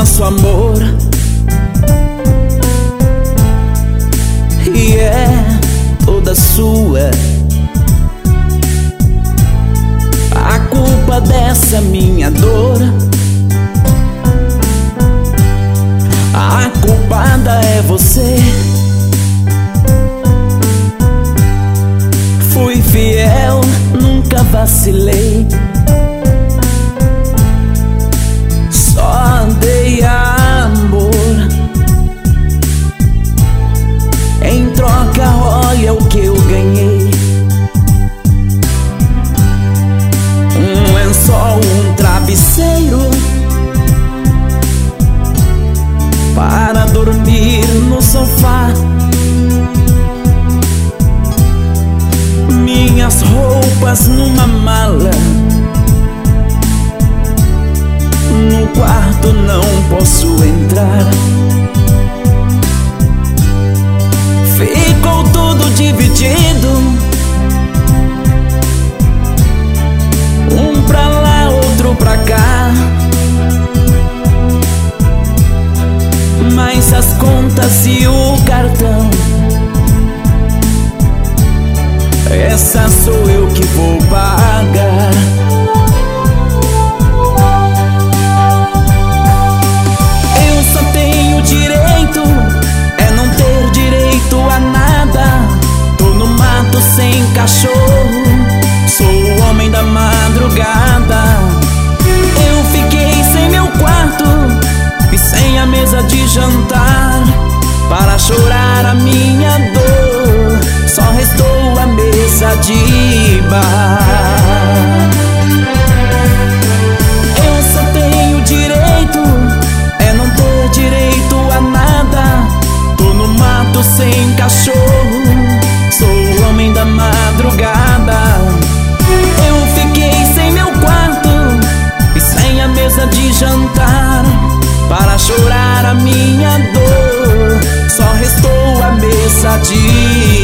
nosso amor, e é toda sua. A culpa dessa minha dor, a culpada é você. Fui fiel, nunca vacilei, só dei amor. Em troca, olha o que eu ganhei: um lençol, um travesseiro para dormir no sofá. Minhas roupas numa mala, no quarto não posso entrar. Ficou tudo dividido, um pra lá, outro pra cá. Mas as contas e o cartão, essa sou eu que vou pagar. Eu só tenho direito, é não ter direito a nada. Tô no mato sem cachorro, sou o homem da madrugada. Eu fiquei sem meu quarto e sem a mesa de jantar para chorar a minha dor. Só restou a mesa de bar. Eu só tenho direito, é não ter direito a nada. Tô no mato sem cachorro, sou o homem da madrugada. Eu fiquei sem meu quarto e sem a mesa de jantar para chorar a minha dor. Só restou a mesa de